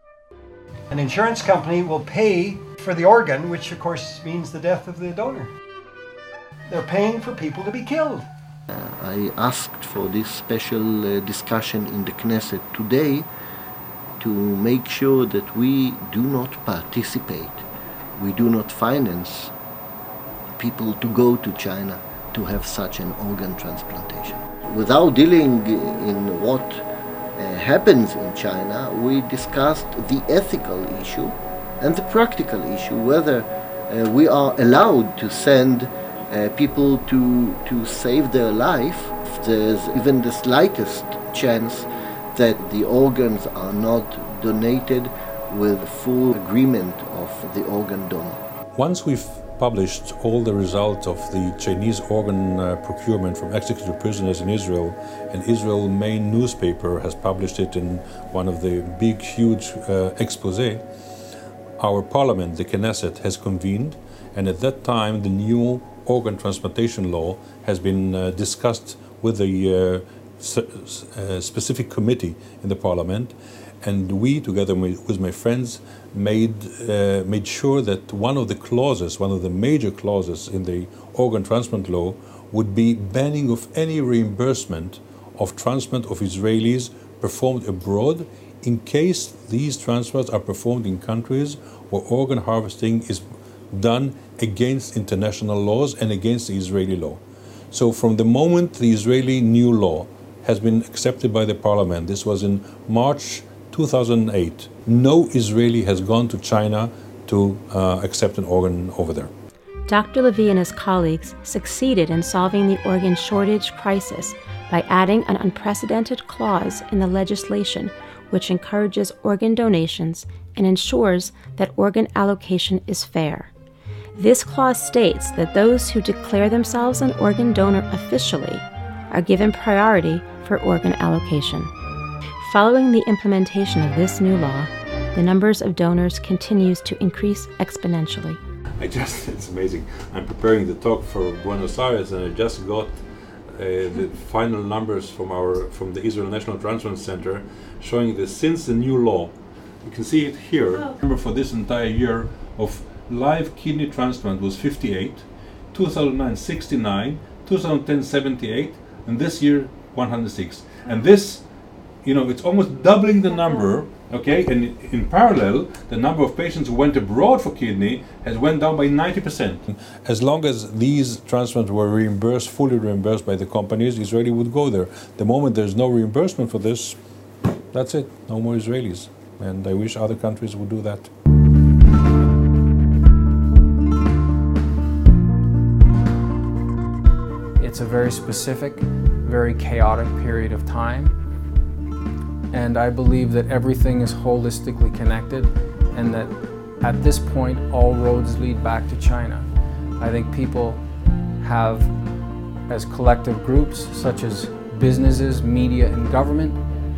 An insurance company will pay for the organ, which of course means the death of the donor. They're paying for people to be killed. Uh, I asked for this special uh, discussion in the Knesset today to make sure that we do not participate, we do not finance people to go to China to have such an organ transplantation. Without dealing in what uh, happens in China, we discussed the ethical issue and the practical issue, whether uh, we are allowed to send uh, people to, to save their life if there's even the slightest chance that the organs are not donated with full agreement of the organ donor. Once we've published all the results of the Chinese organ uh, procurement from executed prisoners in Israel, and Israel's main newspaper has published it in one of the big, huge uh, expose, our parliament, the Knesset, has convened, and at that time the new organ transplantation law has been uh, discussed with the uh, s- uh, specific committee in the parliament, and we, together with my friends, made uh, made sure that one of the clauses, one of the major clauses in the organ transplant law would be banning of any reimbursement of transplant of Israelis performed abroad in case these transplants are performed in countries where organ harvesting is done against international laws and against the Israeli law. So from the moment the Israeli new law has been accepted by the parliament, this was in March two thousand eight, no Israeli has gone to China to uh, accept an organ over there. Doctor Levy and his colleagues succeeded in solving the organ shortage crisis by adding an unprecedented clause in the legislation which encourages organ donations and ensures that organ allocation is fair. This clause states that those who declare themselves an organ donor officially are given priority for organ allocation. Following the implementation of this new law, the numbers of donors continues to increase exponentially. I just, it's amazing. I'm preparing the talk for Buenos Aires, and I just got uh, the final numbers from our from the Israel National Transplant Center, showing that since the new law, you can see it here. Number for this entire year of live kidney transplant was fifty-eight, two thousand nine, sixty-nine, two thousand ten, seventy-eight, and this year, one hundred six. And this, you know, it's almost doubling the number, okay? And in parallel, the number of patients who went abroad for kidney has went down by ninety percent. As long as these transplants were reimbursed, fully reimbursed by the companies, Israeli would go there. The moment there's no reimbursement for this, that's it, no more Israelis. And I wish other countries would do that. It's a very specific, very chaotic period of time. And I believe that everything is holistically connected and that at this point, all roads lead back to China. I think people have, as collective groups, such as businesses, media, and government,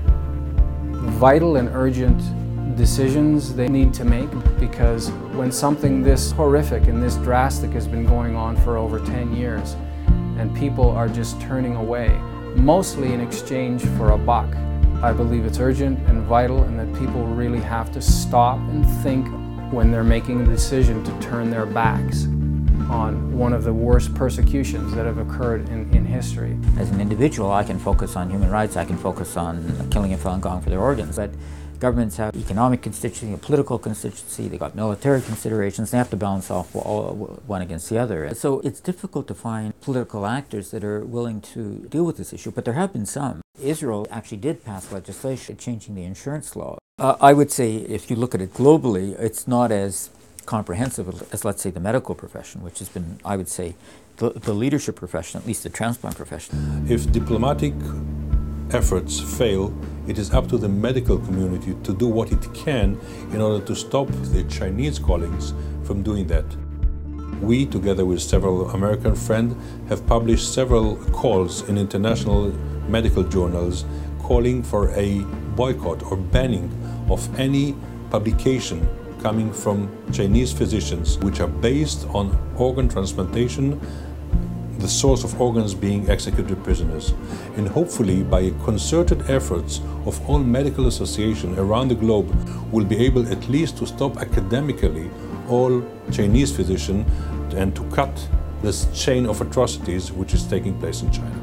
vital and urgent decisions they need to make, because when something this horrific and this drastic has been going on for over ten years and people are just turning away, mostly in exchange for a buck, I believe it's urgent and vital and that people really have to stop and think when they're making a decision to turn their backs on one of the worst persecutions that have occurred in, in history. As an individual, I can focus on human rights, I can focus on killing in Falun Gong for their organs, but governments have economic constituency, a political constituency, they've got military considerations, they have to balance off all, one against the other. So it's difficult to find political actors that are willing to deal with this issue, but there have been some. Israel actually did pass legislation changing the insurance law. Uh, I would say if you look at it globally, it's not as comprehensive as, let's say, the medical profession, which has been, I would say, the, the leadership profession, at least the transplant profession. If diplomatic efforts fail, it is up to the medical community to do what it can in order to stop the Chinese colleagues from doing that. We, together with several American friends, have published several calls in international medical journals calling for a boycott or banning of any publication coming from Chinese physicians which are based on organ transplantation, the source of organs being executed prisoners. And hopefully by a concerted efforts of all medical associations around the globe, we'll be able at least to stop academically all Chinese physicians and to cut this chain of atrocities which is taking place in China.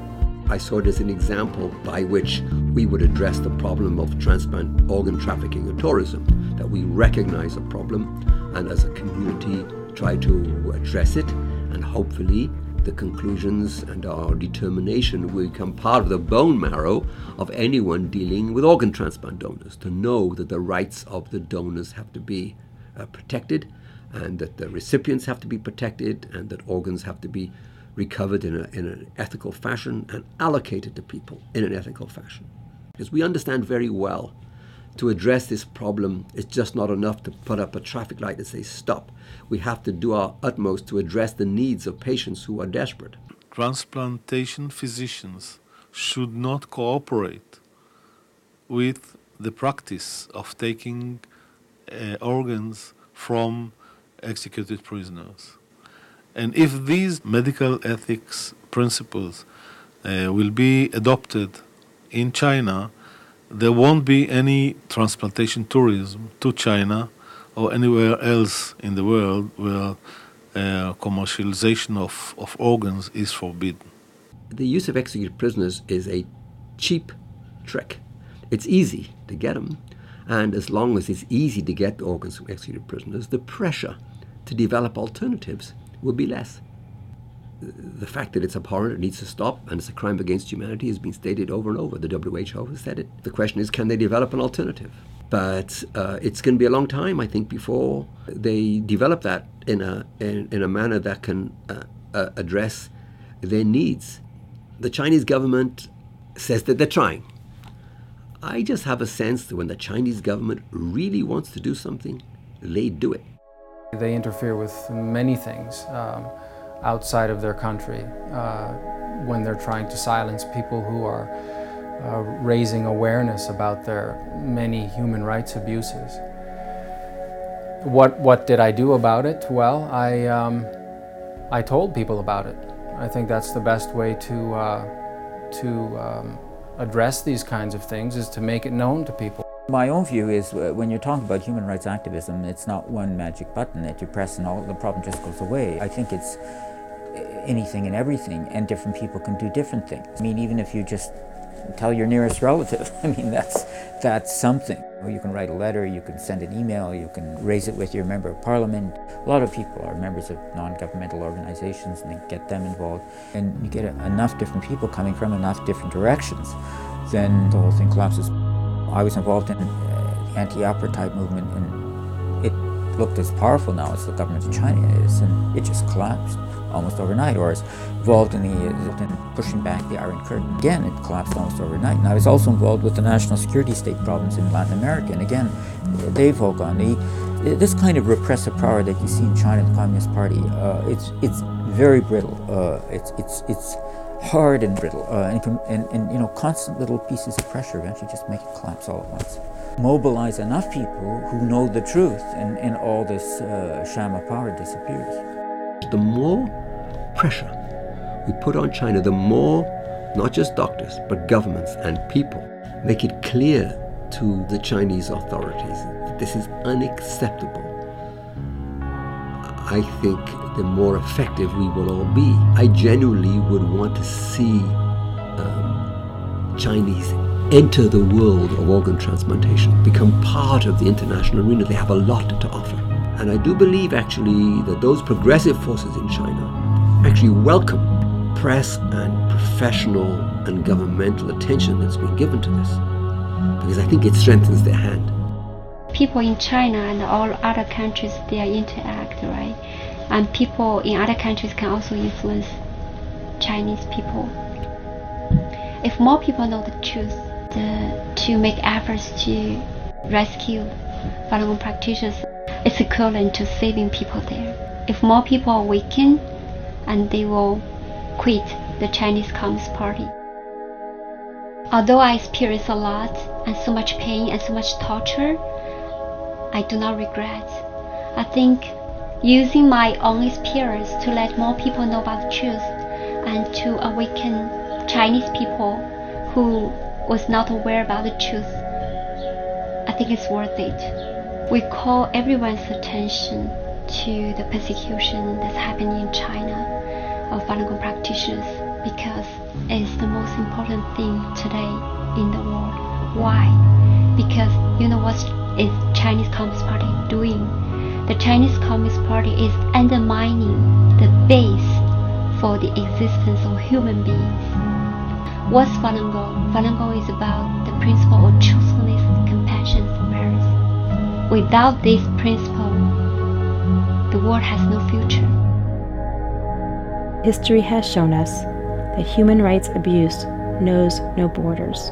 I saw it as an example by which we would address the problem of transplant organ trafficking and tourism, that we recognize a problem and as a community try to address it, and hopefully the conclusions and our determination will become part of the bone marrow of anyone dealing with organ transplant donors, to know that the rights of the donors have to be uh, protected, and that the recipients have to be protected, and that organs have to be recovered in, a, in an ethical fashion and allocated to people in an ethical fashion. Because we understand very well to address this problem, it's just not enough to put up a traffic light and say stop. We have to do our utmost to address the needs of patients who are desperate. Transplantation physicians should not cooperate with the practice of taking uh, organs from executed prisoners. And if these medical ethics principles uh, will be adopted in China, there won't be any transplantation tourism to China or anywhere else in the world where uh, commercialization of, of organs is forbidden. The use of executed prisoners is a cheap trick. It's easy to get them, and as long as it's easy to get organs from executed prisoners, the pressure to develop alternatives will be less. The fact that it's abhorrent, it needs to stop, and it's a crime against humanity has been stated over and over. The W H O has said it. The question is, can they develop an alternative? But uh, it's going to be a long time, I think, before they develop that in a in, in a manner that can uh, uh, address their needs. The Chinese government says that they're trying. I just have a sense that when the Chinese government really wants to do something, they do it. They interfere with many things um, outside of their country uh, when they're trying to silence people who are uh, raising awareness about their many human rights abuses. What, what did I do about it? Well, I, um, I told people about it. I think that's the best way to, uh, to um, address these kinds of things, is to make it known to people. My own view is uh, when you're talking about human rights activism, it's not one magic button that you press and all the problem just goes away. I think it's anything and everything, and different people can do different things. I mean, even if you just tell your nearest relative, I mean, that's, that's something. You can write a letter, you can send an email, you can raise it with your member of parliament. A lot of people are members of non-governmental organizations, and they get them involved. And you get enough different people coming from enough different directions, then the whole thing collapses. I was involved in uh, the anti-apartheid movement, and it looked as powerful now as the government of China is, and it just collapsed almost overnight. Or I was involved in, the, in pushing back the Iron Curtain. Again, it collapsed almost overnight. And I was also involved with the national security state problems in Latin America, and again, they've all gone. The, this kind of repressive power that you see in China, the Communist Party, uh, it's it's very brittle. Uh, it's it's it's hard and brittle, uh, and, can, and and you know, constant little pieces of pressure eventually just make it collapse all at once. Mobilize enough people who know the truth, and, and all this uh, sham of power disappears. The more pressure we put on China, the more not just doctors, but governments and people make it clear to the Chinese authorities that this is unacceptable. I think the more effective we will all be. I genuinely would want to see um, Chinese enter the world of organ transplantation, become part of the international arena. They have a lot to offer. And I do believe actually that those progressive forces in China actually welcome press and professional and governmental attention that's been given to this, because I think it strengthens their hand. People in China and all other countries, they interact, right? And people in other countries can also influence Chinese people. If more people know the truth, the, to make efforts to rescue Falun Gong practitioners, it's equivalent to saving people there. If more people awaken, and they will quit the Chinese Communist Party. Although I experienced a lot and so much pain and so much torture, I do not regret. I think using my own experience to let more people know about the truth and to awaken Chinese people who was not aware about the truth, I think it's worth it. We call everyone's attention to the persecution that's happening in China of Falun Gong practitioners, because it's the most important thing today in the world. Why? Because you know what is Chinese Communist Party doing? The Chinese Communist Party is undermining the base for the existence of human beings. What's Falun Gong? Falun Gong is about the principle of truthfulness, compassion, forbearance. Without this principle, the world has no future. History has shown us that human rights abuse knows no borders.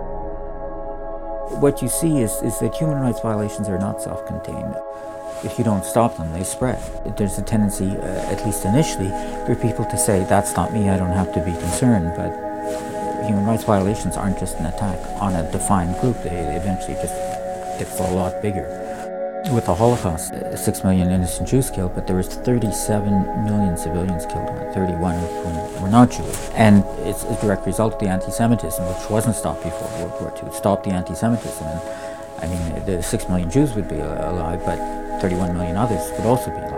What you see is, is that human rights violations are not self-contained. If you don't stop them, they spread. There's a tendency, uh, at least initially, for people to say, that's not me, I don't have to be concerned, but human rights violations aren't just an attack on a defined group, they eventually just get a lot bigger. With the Holocaust, uh, six million innocent Jews killed, but there was thirty-seven million civilians killed, thirty-one of whom were not Jewish. And it's a direct result of the anti-Semitism, which wasn't stopped before World War Two. It stopped the anti-Semitism, and I mean, the six million Jews would be alive, but thirty-one million others would also be alive.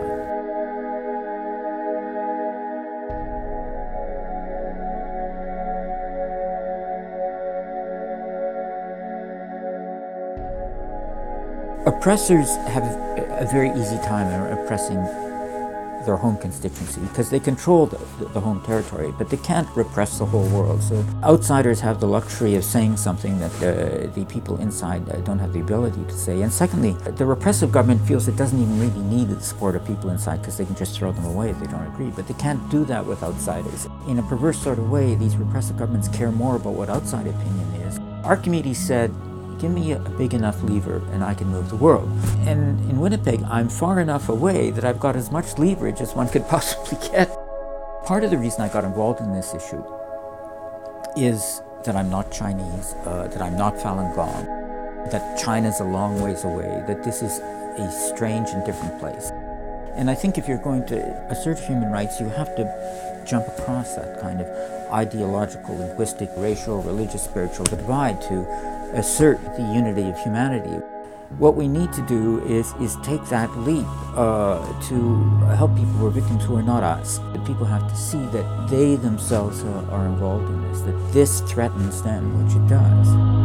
Oppressors have a very easy time oppressing their home constituency because they control the, the home territory, but they can't repress the whole world. So outsiders have the luxury of saying something that uh, the people inside uh, don't have the ability to say. And secondly, the repressive government feels it doesn't even really need the support of people inside because they can just throw them away if they don't agree. But they can't do that with outsiders. In a perverse sort of way, these repressive governments care more about what outside opinion is. Archimedes said, give me a big enough lever and I can move the world. And in Winnipeg, I'm far enough away that I've got as much leverage as one could possibly get. Part of the reason I got involved in this issue is that I'm not Chinese, uh, that I'm not Falun Gong, that China's a long ways away, that this is a strange and different place. And I think if you're going to assert human rights, you have to jump across that kind of ideological, linguistic, racial, religious, spiritual divide to assert the unity of humanity. What we need to do is, is take that leap uh, to help people who are victims who are not us. That people have to see that they themselves uh, are involved in this, that this threatens them, which it does.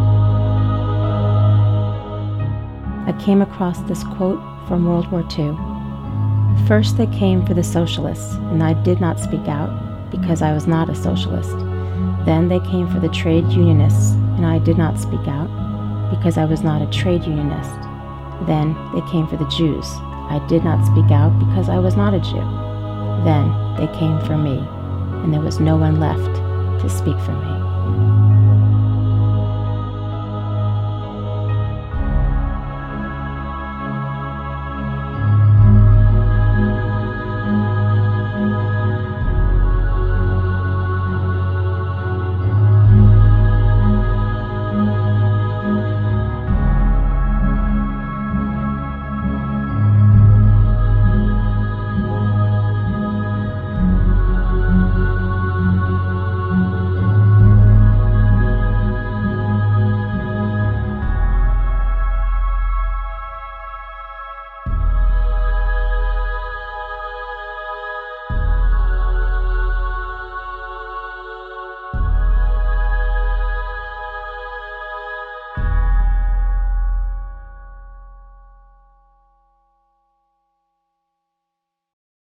I came across this quote from World War Two. First they came for the socialists, and I did not speak out because I was not a socialist. Then they came for the trade unionists, and I did not speak out because I was not a trade unionist. Then they came for the Jews. I did not speak out because I was not a Jew. Then they came for me, and there was no one left to speak for me.